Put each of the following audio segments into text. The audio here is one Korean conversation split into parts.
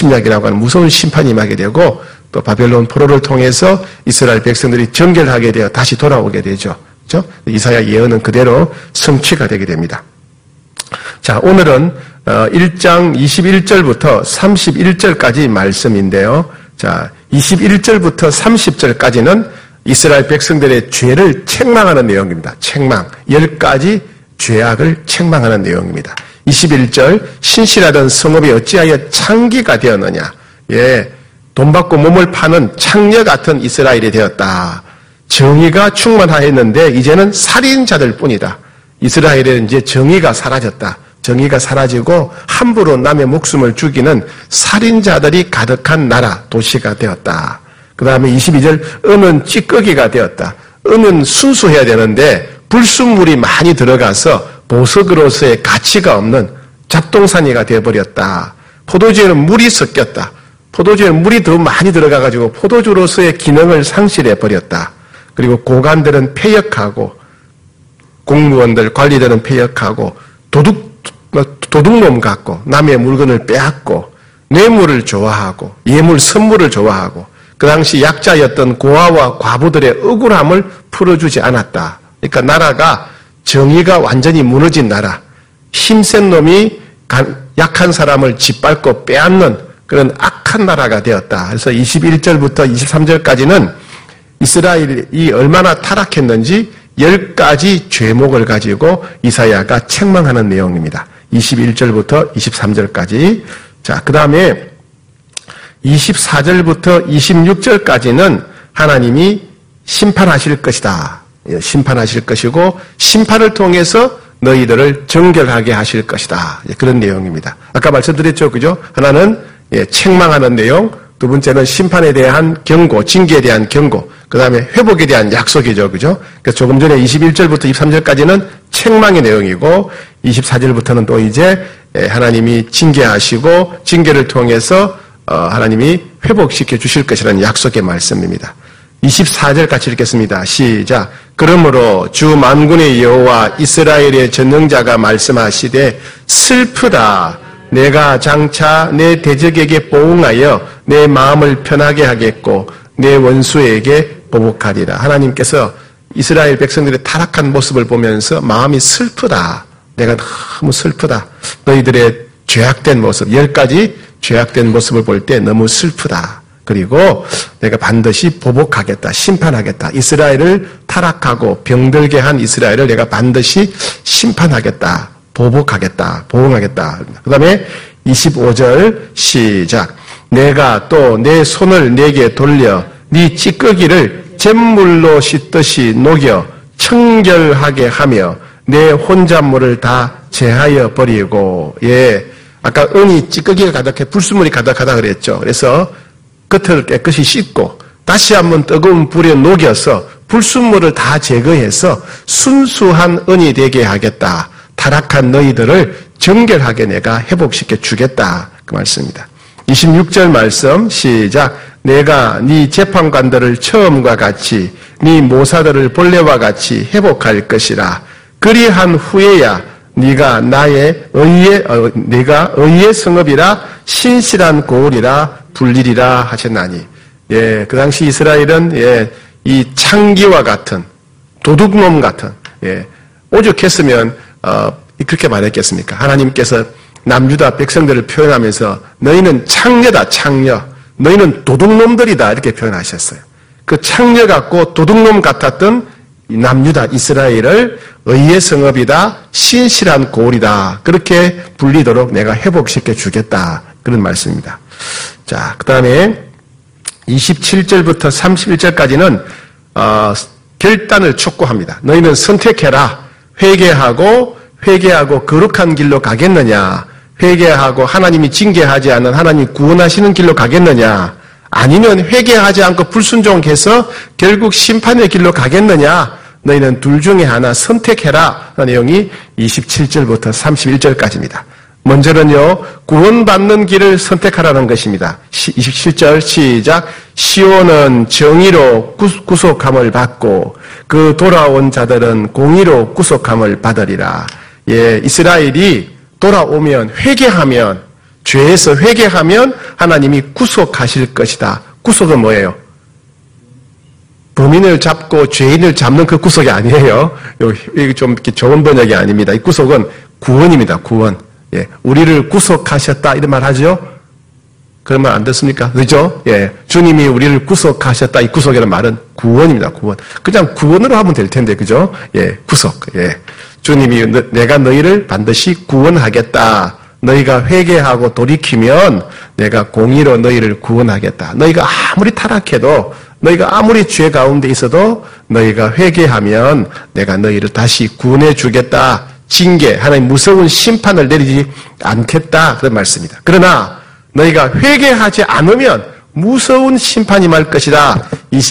침략이라고 하는 무서운 심판이 임하게 되고 또 바벨론 포로를 통해서 이스라엘 백성들이 정결하게 되어 다시 돌아오게 되죠. 그렇죠? 이사야 예언은 그대로 성취가 되게 됩니다. 자, 오늘은 1장 21절부터 31절까지 말씀인데요. 자, 21절부터 30절까지는 이스라엘 백성들의 죄를 책망하는 내용입니다. 책망. 10가지 죄악을 책망하는 내용입니다. 21절, 신실하던 성읍이 어찌하여 창기가 되었느냐. 예, 돈 받고 몸을 파는 창녀 같은 이스라엘이 되었다. 정의가 충만하였는데 이제는 살인자들 뿐이다. 이스라엘에는 이제 정의가 사라졌다. 정의가 사라지고 함부로 남의 목숨을 죽이는 살인자들이 가득한 나라, 도시가 되었다. 그 다음에 22절, 은은 찌꺼기가 되었다. 은은 순수해야 되는데 불순물이 많이 들어가서 보석으로서의 가치가 없는 잡동사니가 되어버렸다. 포도주에는 물이 섞였다. 포도주에 물이 더 많이 들어가가지고 포도주로서의 기능을 상실해버렸다. 그리고 고관들은 폐역하고 공무원들, 관리들은 폐역하고 도둑놈 같고 남의 물건을 빼앗고 뇌물을 좋아하고 예물 선물을 좋아하고 그 당시 약자였던 고아와 과부들의 억울함을 풀어주지 않았다. 그러니까 나라가 정의가 완전히 무너진 나라, 힘센 놈이 약한 사람을 짓밟고 빼앗는 그런 악한 나라가 되었다. 그래서 21절부터 23절까지는 이스라엘이 얼마나 타락했는지 10가지 죄목을 가지고 이사야가 책망하는 내용입니다. 21절부터 23절까지. 자, 그 다음에 24절부터 26절까지는 하나님이 심판하실 것이다. 심판하실 것이고 심판을 통해서 너희들을 정결하게 하실 것이다. 그런 내용입니다. 아까 말씀드렸죠. 그죠? 하나는 책망하는 내용, 두 번째는 심판에 대한 경고, 징계에 대한 경고, 그 다음에 회복에 대한 약속이죠. 그죠? 그래서 조금 전에 21절부터 23절까지는 책망의 내용이고 24절부터는 또 이제 하나님이 징계하시고 징계를 통해서 하나님이 회복시켜 주실 것이라는 약속의 말씀입니다. 24절 같이 읽겠습니다. 시작. 그러므로 주 만군의 여호와 이스라엘의 전능자가 말씀하시되 슬프다. 내가 장차 내 대적에게 보응하여 내 마음을 편하게 하겠고 내 원수에게 보복하리라. 하나님께서 이스라엘 백성들의 타락한 모습을 보면서 마음이 슬프다. 내가 너무 슬프다. 너희들의 죄악된 모습, 10가지 죄악된 모습을 볼 때 너무 슬프다. 그리고 내가 반드시 보복하겠다. 심판하겠다. 이스라엘을 타락하고 병들게 한 이스라엘을 내가 반드시 심판하겠다. 보복하겠다. 보응하겠다. 그 다음에 25절 시작. 내가 또 내 손을 내게 돌려 네 찌꺼기를 잿물로 씻듯이 녹여 청결하게 하며 내 혼잣물을 다 제하여 버리고. 예, 아까 은이 찌꺼기가 가득해 불순물이 가득하다 그랬죠. 그래서 겉을 깨끗이 씻고 다시 한번 뜨거운 불에 녹여서 불순물을 다 제거해서 순수한 은이 되게 하겠다. 타락한 너희들을 정결하게 내가 회복시켜 주겠다. 그 말씀입니다. 26절 말씀 시작. 내가 네 재판관들을 처음과 같이 네 모사들을 본래와 같이 회복할 것이라. 그리한 후에야 네가 네가 의의 성읍이라 신실한 고을이라 불리리라 하셨나니. 예, 그 당시 이스라엘은 이 창기와 같은 도둑놈 같은 오죽했으면 그렇게 말했겠습니까? 하나님께서 남유다 백성들을 표현하면서 너희는 창녀다, 창녀. 너희는 도둑놈들이다 이렇게 표현하셨어요. 그 창녀 같고 도둑놈 같았던 남유다 이스라엘을 의의 성읍이다, 신실한 고을이다 그렇게 불리도록 내가 회복시켜 주겠다 그런 말씀입니다. 자, 그 다음에 27절부터 31절까지는 결단을 촉구합니다. 너희는 선택해라. 회개하고 거룩한 길로 가겠느냐? 회개하고 하나님이 징계하지 않는 하나님 구원하시는 길로 가겠느냐? 아니면 회개하지 않고 불순종해서 결국 심판의 길로 가겠느냐? 너희는 둘 중에 하나 선택해라. 내용이 27절부터 31절까지입니다. 먼저는요, 구원받는 길을 선택하라는 것입니다. 27절 시작. 시온은 정의로 구속함을 받고 그 돌아온 자들은 공의로 구속함을 받으리라. 예, 이스라엘이 돌아오면 회개하면 죄에서 회개하면 하나님이 구속하실 것이다. 구속은 뭐예요? 범인을 잡고 죄인을 잡는 그 구속이 아니에요. 여기 좀 이렇게 좋은 번역이 아닙니다. 이 구속은 구원입니다. 구원. 예, 우리를 구속하셨다 이런 말 하죠? 그런 말 안 듣습니까? 그죠? 예, 주님이 우리를 구속하셨다. 이 구속이라는 말은 구원입니다. 구원. 그냥 구원으로 하면 될 텐데, 그죠? 예, 구속. 예, 주님이 내가 너희를 반드시 구원하겠다. 너희가 회개하고 돌이키면 내가 공의로 너희를 구원하겠다. 너희가 아무리 타락해도 너희가 아무리 죄 가운데 있어도 너희가 회개하면 내가 너희를 다시 구원해 주겠다. 징계, 하나님 무서운 심판을 내리지 않겠다. 그런 말씀입니다. 그러나 너희가 회개하지 않으면 무서운 심판이 말 것이다.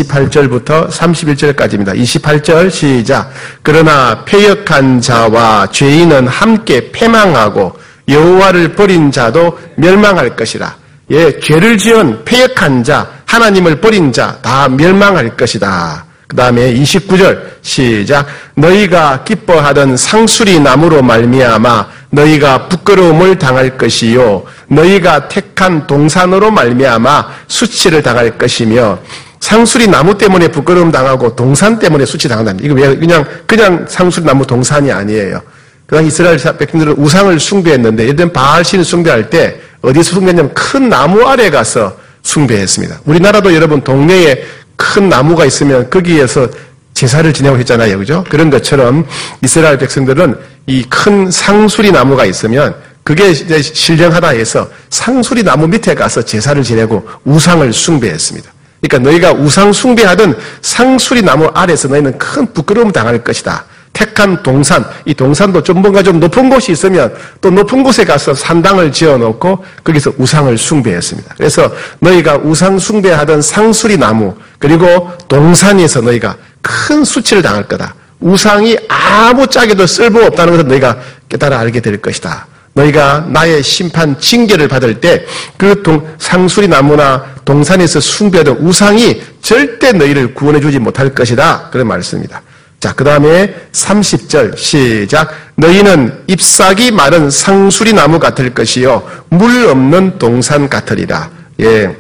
28절부터 31절까지입니다. 28절 시작. 그러나 패역한 자와 죄인은 함께 패망하고 여호와를 버린 자도 멸망할 것이라. 예, 죄를 지은 패역한 자, 하나님을 버린 자 다 멸망할 것이다. 그 다음에 29절 시작. 너희가 기뻐하던 상수리 나무로 말미암아 너희가 부끄러움을 당할 것이요 너희가 택한 동산으로 말미암아 수치를 당할 것이며. 상수리 나무 때문에 부끄러움 당하고 동산 때문에 수치 당한다. 이거 왜 그냥 상수리 나무 동산이 아니에요. 그냥 이스라엘 백성들은 우상을 숭배했는데 예를 들면 바알신 숭배할 때 어디서 숭배했냐면 큰 나무 아래 가서 숭배했습니다. 우리나라도 여러분 동네에 큰 나무가 있으면 거기에서 제사를 지내고 했잖아요. 그죠? 그런 것처럼 이스라엘 백성들은 이 큰 상수리 나무가 있으면 그게 이제 신령하다 해서 상수리 나무 밑에 가서 제사를 지내고 우상을 숭배했습니다. 그러니까 너희가 우상 숭배하던 상수리 나무 아래서 너희는 큰 부끄러움 당할 것이다. 택한 동산, 이 동산도 좀 뭔가 좀 높은 곳이 있으면 또 높은 곳에 가서 산당을 지어놓고 거기서 우상을 숭배했습니다. 그래서 너희가 우상 숭배하던 상수리 나무 그리고 동산에서 너희가 큰 수치를 당할 거다. 우상이 아무 짝에도 쓸모없다는 것을 너희가 깨달아 알게 될 것이다. 너희가 나의 심판 징계를 받을 때 그 상수리 나무나 동산에서 숭배하던 우상이 절대 너희를 구원해 주지 못할 것이다. 그런 말씀입니다. 자, 그 다음에 30절 시작. 너희는 잎사귀 마른 상수리 나무 같을 것이요 물 없는 동산 같으리라. 예,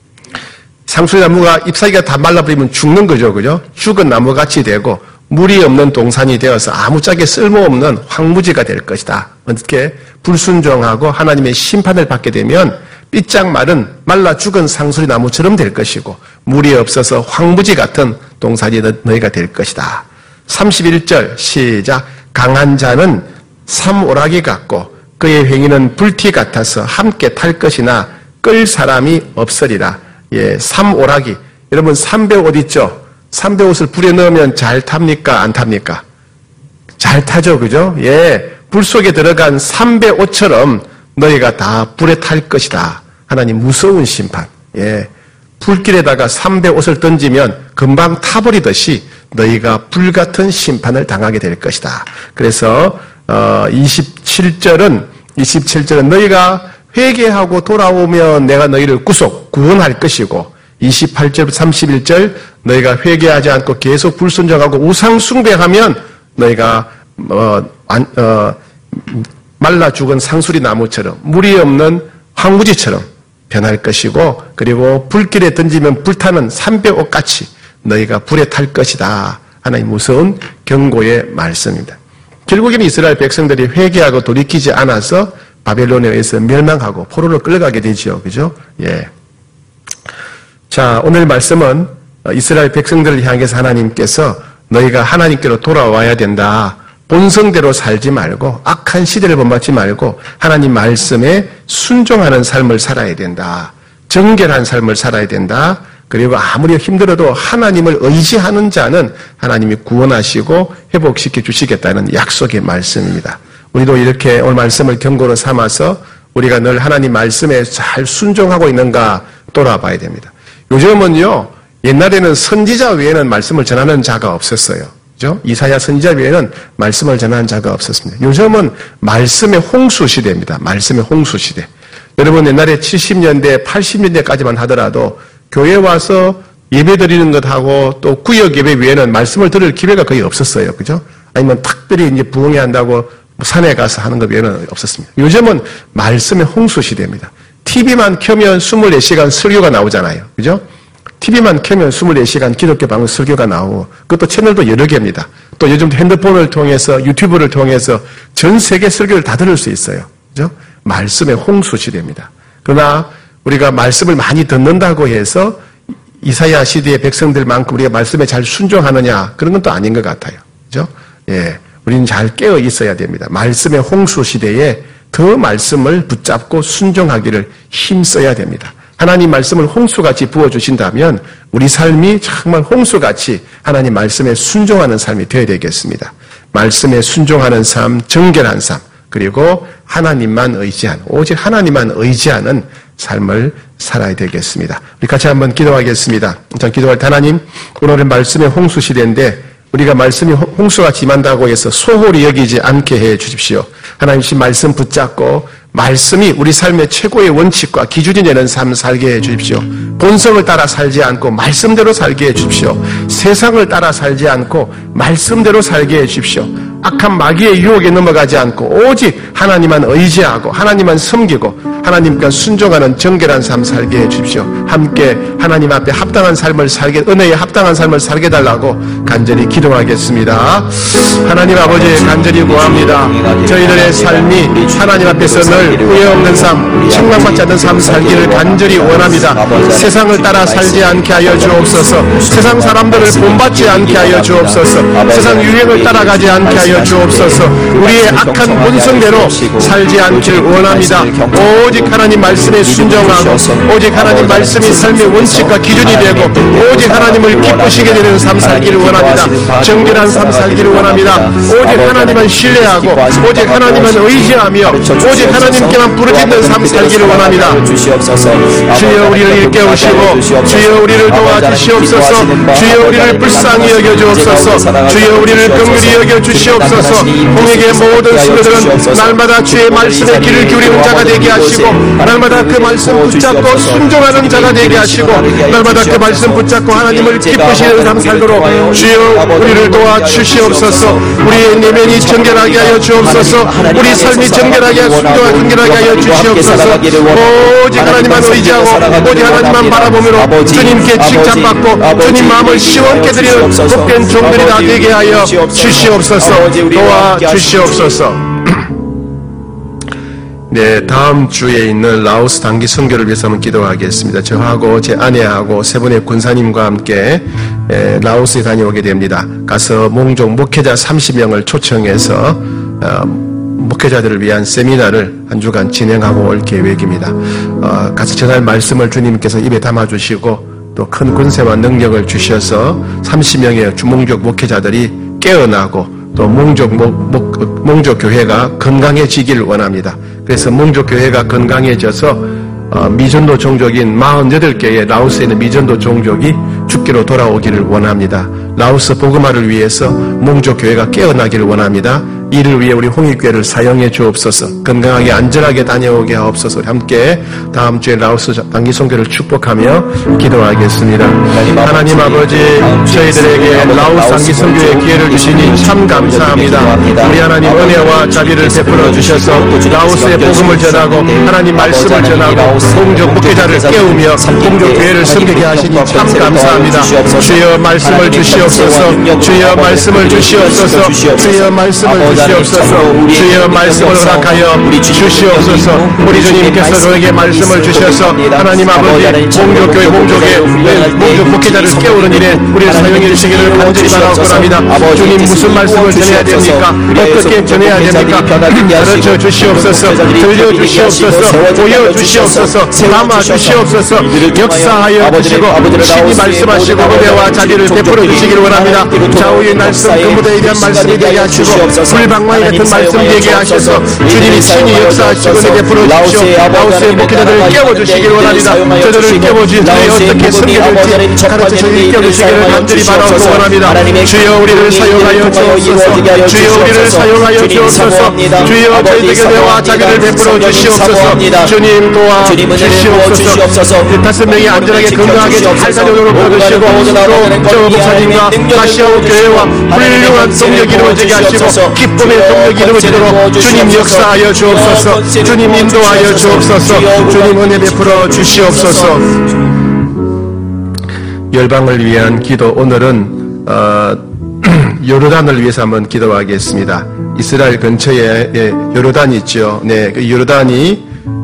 상수리 나무가 잎사귀가 다 말라버리면 죽는 거죠, 그죠? 죽은 나무같이 되고 물이 없는 동산이 되어서 아무짝에 쓸모없는 황무지가 될 것이다. 어떻게 불순종하고 하나님의 심판을 받게 되면 삐짝 마른 말라 죽은 상수리 나무처럼 될 것이고 물이 없어서 황무지 같은 동산이 너희가 될 것이다. 31절 시작. 강한 자는 삼오라기 같고 그의 행위는 불티 같아서 함께 탈 것이나 끌 사람이 없으리라. 예, 삼오라기. 여러분 삼배 옷 있죠? 삼배 옷을 불에 넣으면 잘 탑니까? 안 탑니까? 잘 타죠, 그죠? 예, 불 속에 들어간 삼배 옷처럼 너희가 다 불에 탈 것이다. 하나님 무서운 심판. 예, 불길에다가 삼배 옷을 던지면 금방 타버리듯이 너희가 불같은 심판을 당하게 될 것이다. 그래서 27절은 너희가 회개하고 돌아오면 내가 너희를 구원할 것이고 28절 31절 너희가 회개하지 않고 계속 불순종하고 우상 숭배하면 너희가 말라 죽은 상수리 나무처럼 물이 없는 황무지처럼 변할 것이고 그리고 불길에 던지면 불타는 삼배옷같이 너희가 불에 탈 것이다. 하나님 무서운 경고의 말씀입니다. 결국에는 이스라엘 백성들이 회개하고 돌이키지 않아서 바벨론에 의해서 멸망하고 포로로 끌려가게 되죠. 그죠? 예. 자, 오늘 말씀은 이스라엘 백성들을 향해서 하나님께서 너희가 하나님께로 돌아와야 된다. 본성대로 살지 말고 악한 시대를 본받지 말고 하나님 말씀에 순종하는 삶을 살아야 된다. 정결한 삶을 살아야 된다. 그리고 아무리 힘들어도 하나님을 의지하는 자는 하나님이 구원하시고 회복시켜 주시겠다는 약속의 말씀입니다. 우리도 이렇게 오늘 말씀을 경고로 삼아서 우리가 늘 하나님 말씀에 잘 순종하고 있는가 돌아봐야 됩니다. 요즘은요, 옛날에는 선지자 외에는 말씀을 전하는 자가 없었어요. 그죠? 이사야 선지자 외에는 말씀을 전하는 자가 없었습니다. 요즘은 말씀의 홍수 시대입니다. 말씀의 홍수 시대. 여러분 옛날에 70년대, 80년대까지만 하더라도 교회 와서 예배 드리는 것하고 또 구역 예배 외에는 말씀을 들을 기회가 거의 없었어요. 그죠? 아니면 특별히 이제 부흥회 한다고 산에 가서 하는 것 외에는 없었습니다. 요즘은 말씀의 홍수 시대입니다. TV만 켜면 24시간 설교가 나오잖아요. 그죠? TV만 켜면 24시간 기독교 방송 설교가 나오고, 그것도 채널도 여러 개입니다. 또 요즘 핸드폰을 통해서, 유튜브를 통해서 전 세계 설교를 다 들을 수 있어요. 그죠? 말씀의 홍수 시대입니다. 그러나 우리가 말씀을 많이 듣는다고 해서 이사야 시대의 백성들만큼 우리가 말씀에 잘 순종하느냐, 그런 건 또 아닌 것 같아요. 그죠? 예. 우리는 잘 깨어 있어야 됩니다. 말씀의 홍수 시대에 더 말씀을 붙잡고 순종하기를 힘써야 됩니다. 하나님 말씀을 홍수같이 부어주신다면 우리 삶이 정말 홍수같이 하나님 말씀에 순종하는 삶이 되어야 되겠습니다. 말씀에 순종하는 삶, 정결한 삶, 그리고 하나님만 의지하는, 오직 하나님만 의지하는 삶을 살아야 되겠습니다. 우리 같이 한번 기도하겠습니다. 자, 기도할 때 하나님, 오늘은 말씀의 홍수 시대인데 우리가 말씀이 홍수같이 임한다고 해서 소홀히 여기지 않게 해 주십시오. 하나님 말씀 붙잡고 말씀이 우리 삶의 최고의 원칙과 기준이 되는 삶을 살게 해 주십시오. 본성을 따라 살지 않고 말씀대로 살게 해 주십시오. 세상을 따라 살지 않고 말씀대로 살게 해 주십시오. 악한 마귀의 유혹에 넘어가지 않고 오직 하나님만 의지하고 하나님만 섬기고 하나님께 순종하는 정결한 삶 살게 해 주십시오. 함께 하나님 앞에 합당한 삶을 살게, 은혜에 합당한 삶을 살게 달라고 간절히 기도하겠습니다. 하나님 아버지 간절히 구합니다. 저희들의 삶이 하나님 앞에서 늘 후회 없는 삶, 책망받지 않는 삶 살기를 간절히 원합니다. 세상을 따라 살지 않게 하여 주옵소서. 세상 사람들을 본받지 않게 하여 주옵소서. 세상 유행을 따라가지 않게 하여 주옵소서. 우리의 악한 본성대로 살지 않기를 원합니다. 오직 하나님 말씀에 순종하고 오직 하나님 말씀이 삶의 원칙과 기준이 되고 오직 하나님을 기쁘시게 되는 삶 살기를 원합니다. 정결한 삶 살기를 원합니다. 오직 하나님만 신뢰하고 오직 하나님만 의지하며 오직 하나님께만 부르짖는 삶 살기를 원합니다. 주여 우리를 일깨우시고 주여 우리를 도와주시옵소서. 주여 우리를 불쌍히 여겨주옵소서. 주여 우리를 긍휼히 여겨주시옵소서. 홍익의 모든 수녀들은 날마다 주의 말씀에 귀를 기울이는 자가 되게 하시고 날마다 그 말씀 붙잡고 순종하는 자가 되게 하시고 날마다 그 말씀 붙잡고 하나님을 기쁘시는 삶 살도록 주여 우리를 도와주시옵소서. 우리의 내면이 정결하게 하여 주옵소서. 우리 삶이 정결하게 순종하게 정결하게 하여 주시옵소서. 오직 하나님만 의지하고 오직 하나님만 바라보므로 주님께 칭찬받고 주님 마음을 시원케 드리는 복된 종들이 다 되게 하여 주시옵소서. 도와주시옵소서. 네, 다음 주에 있는 라오스 단기 선교를 위해서 한번 기도하겠습니다. 저하고 제 아내하고 세 분의 군사님과 함께 라오스에 다녀오게 됩니다. 가서 몽족 목회자 30명을 초청해서 목회자들을 위한 세미나를 한 주간 진행하고 올 계획입니다. 가서 전할 말씀을 주님께서 입에 담아주시고 또 큰 권세와 능력을 주셔서 30명의 주몽족 목회자들이 깨어나고 또 몽족 교회가 건강해지기를 원합니다. 그래서 몽족 교회가 건강해져서 미전도 종족인 48개의 라오스에 있는 미전도 종족이 주께로 돌아오기를 원합니다. 라오스 복음화를 위해서 몽족 교회가 깨어나기를 원합니다. 이를 위해 우리 홍익교회를 사용해 주옵소서. 건강하게 안전하게 다녀오게 하옵소서. 함께 다음 주에 라오스 단기 선교를 축복하며 기도하겠습니다. 하나님 아버지, 저희들에게 라오스 단기 선교의 기회를 주시니 참 감사합니다. 우리 하나님 은혜와 자비를 베풀어 주셔서 라오스의 복음을 전하고 하나님 말씀을 전하고 공적 목회자를 깨우며 공적 교회를 섬기게 하시니 참 감사합니다. 주여 말씀을 주시옵소서. 주여 말씀을 주시옵소서. 주여 말씀을 주시옵소서. 주여 말씀을 허락하여 주시옵소서. 우리 주님께서 저에게 말씀을 주셔서 하나님 아버지 공적교회 공적 목회자를 깨우는 일에 우리를 사용해 주시기를 간절히 바라고 합니다. 주님 무슨 말씀을 전해야 됩니까? 어떻게 전해야 됩니까? 가르쳐 주시옵소서. 들려 주시옵소서. 보여 주시옵소서. 담아 주시옵소서. 역사하여 주시고 신이 말씀하시고 은혜와 자비를 베풀어 주시기를 원합니다. 좌우의 날선 그 무대에 대한 말씀이 되게 하시고 불방망이 같은 말씀 되게 하셔서 주님이 친히 역사하시고 은혜 베풀어 주시오. 라오스의 목회자들을 깨워주시기를 원합니다. 저들을 깨워주시니 어떻게 섬겨줄지 가르쳐 저희를 깨워주시기를 간절히 바라고 원합니다. 주여 우리를 사용하여 주옵소서. 주여 우리를 사용하여 주옵소서. 주여 저희에게 은혜와 자비를 베풀어 주시옵소서. 주님 도와 주시옵소서. 5명이 안전하게 건강하게 잘 다녀오도록 도와주시고 또 저 목사님과 가시아우 교회와 훌륭한 동력이 이루어지게 하시고 꿈의 동력이 이루어지도록 주님 역사하여 주옵소서. 주님 인도하여 주옵소서. 주님 은혜 베풀어 주시옵소서. 열방을 위한 기도, 오늘은 요르단을 위해서 한번 기도하겠습니다. 이스라엘 근처에 요르단이 있죠. 네, 그 요르단이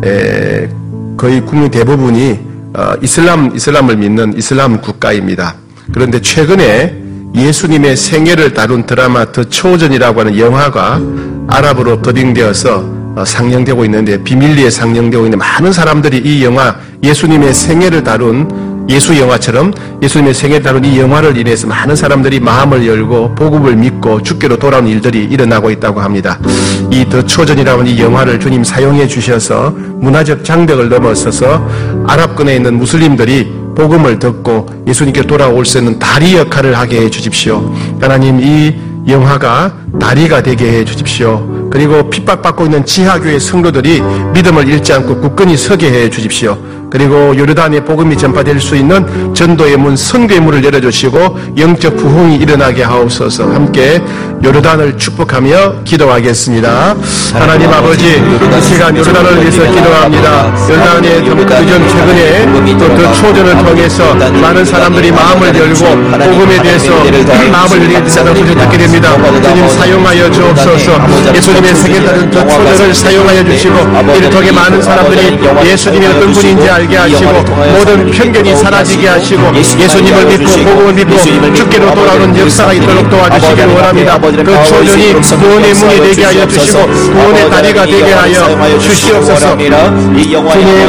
거의 국민 대부분이 이슬람을 믿는 이슬람 국가입니다. 그런데 최근에 예수님의 생애를 다룬 드라마 더 초전이라고 하는 영화가 아랍어로 더빙되어서 상영되고 있는데, 비밀리에 상영되고 있는 많은 사람들이 이 영화, 예수님의 생애를 다룬 예수 영화처럼 예수님의 생애를 다룬 이 영화를 인해서 많은 사람들이 마음을 열고 복음을 믿고 주께로 돌아온 일들이 일어나고 있다고 합니다. 이 더 초전이라고 하는 이 영화를 주님 사용해 주셔서 문화적 장벽을 넘어서서 아랍권에 있는 무슬림들이 복음을 듣고 예수님께 돌아올 수 있는 다리 역할을 하게 해 주십시오. 하나님, 이 영화가 다리가 되게 해 주십시오. 그리고 핍박받고 있는 지하교회 성도들이 믿음을 잃지 않고 굳건히 서게 해 주십시오. 그리고 요르단의 복음이 전파될 수 있는 전도의 문, 선교의 문을 열어주시고 영적 부흥이 일어나게 하옵소서. 함께 요르단을 축복하며 기도하겠습니다. 하나님 아버지, 이 시간 요르단을 위해서 기도합니다. 요르단의 그전 최근에 또 그 초전을 통해서 많은 사람들이 마음을 열고 복음에 대해서 마음을 열게 되는 것을 듣게 됩니다. 주님 사용하여 주옵소서. 예수님의 세계다른 그 초전을 사용하여 주시고 이를 통해 많은 사람들이 예수님이 어떤 분인지 알게 하시고 모든 편견이 사라지게 하시고 예수님을 믿고 복음을 믿고 주께로 돌아오는 역사가 있도록 도와주시기를 원합니다. 그 초전이 구원의 문이 되게 하여 주시고 구원의 다리가 되게 하여 주시옵소서. 주님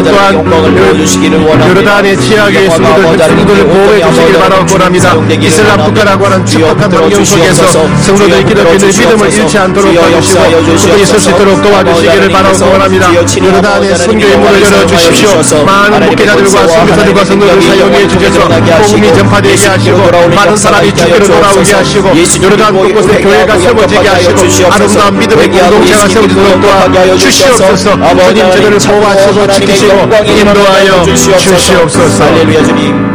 또한 요르단의 지하교회 성도들을 보호해 주시기를 바라고 원합니다. 이슬람 국가라고 하는 축복한 환경 속에서 성도들이 기독교인의 믿음을 잃지 않도록 도와주시고 굳건히 설 수 있도록 도와주시기를 바라고 원합니다. 요르단의 선교의 문을 열어주십시오. 많은 목회자들과 선교사들과 성도들을 사용해 주셔서 복음이 전파되게 하시고 많은 사람이 주께로 돌아오게 하시고 요르단 곳곳에 교회가 세워지게 하시고 아름다운 믿음의 공동체가 세워지도록 도와주시옵소서. 주님 저들을 보호하시고 지키시고 인도하여 주시옵소서. 할렐루야. 주님,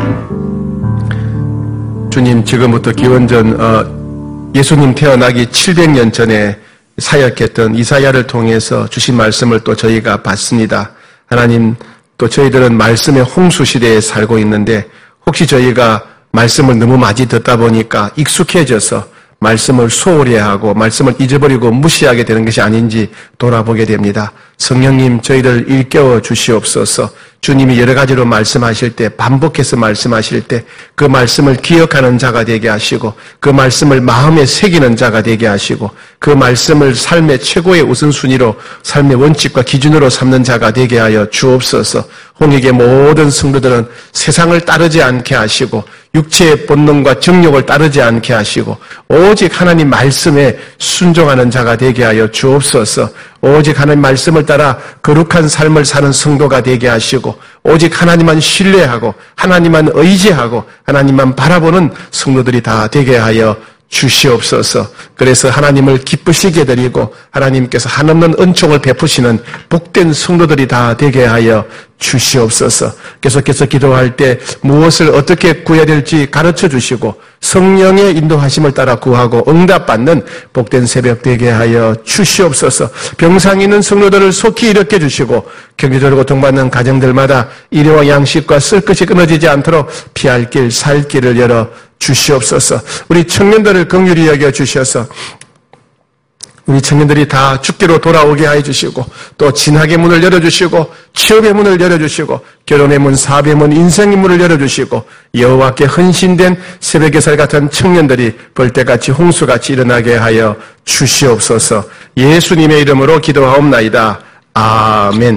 주님, 지금부터 기원전 예수님 태어나기 700년 전에 사역했던 이사야를 통해서 주신 말씀을 또 저희가 봤습니다. 하나님, 또 저희들은 말씀의 홍수 시대에 살고 있는데 혹시 저희가 말씀을 너무 많이 듣다 보니까 익숙해져서 말씀을 소홀히 하고 말씀을 잊어버리고 무시하게 되는 것이 아닌지 돌아보게 됩니다. 성령님, 저희를 일깨워 주시옵소서. 주님이 여러 가지로 말씀하실 때, 반복해서 말씀하실 때 그 말씀을 기억하는 자가 되게 하시고 그 말씀을 마음에 새기는 자가 되게 하시고 그 말씀을 삶의 최고의 우선순위로 삶의 원칙과 기준으로 삼는 자가 되게 하여 주옵소서. 홍익의 모든 성도들은 세상을 따르지 않게 하시고 육체의 본능과 정욕을 따르지 않게 하시고 오직 하나님 말씀에 순종하는 자가 되게 하여 주옵소서. 오직 하나님 말씀을 따라 거룩한 삶을 사는 성도가 되게 하시고 오직 하나님만 신뢰하고 하나님만 의지하고 하나님만 바라보는 성도들이 다 되게 하여 주시옵소서. 그래서 하나님을 기쁘시게 드리고 하나님께서 한없는 은총을 베푸시는 복된 성도들이 다 되게 하여 주시옵소서. 계속해서 기도할 때 무엇을 어떻게 구해야 될지 가르쳐 주시고 성령의 인도하심을 따라 구하고 응답받는 복된 새벽 되게 하여 주시옵소서. 병상에 있는 성도들을 속히 일으켜 주시고 경제적으로 고통받는 가정들마다 일회와 양식과 쓸 것이 끊어지지 않도록 피할 길, 살 길을 열어 주시옵소서. 우리 청년들을 긍휼히 여겨 주셔서 우리 청년들이 다 주께로 돌아오게 해 주시고 또 진학의 문을 열어주시고 취업의 문을 열어주시고 결혼의 문, 사업의 문, 인생의 문을 열어주시고 여호와께 헌신된 새벽의 살 같은 청년들이 벌떼같이 홍수같이 일어나게 하여 주시옵소서. 예수님의 이름으로 기도하옵나이다. 아멘.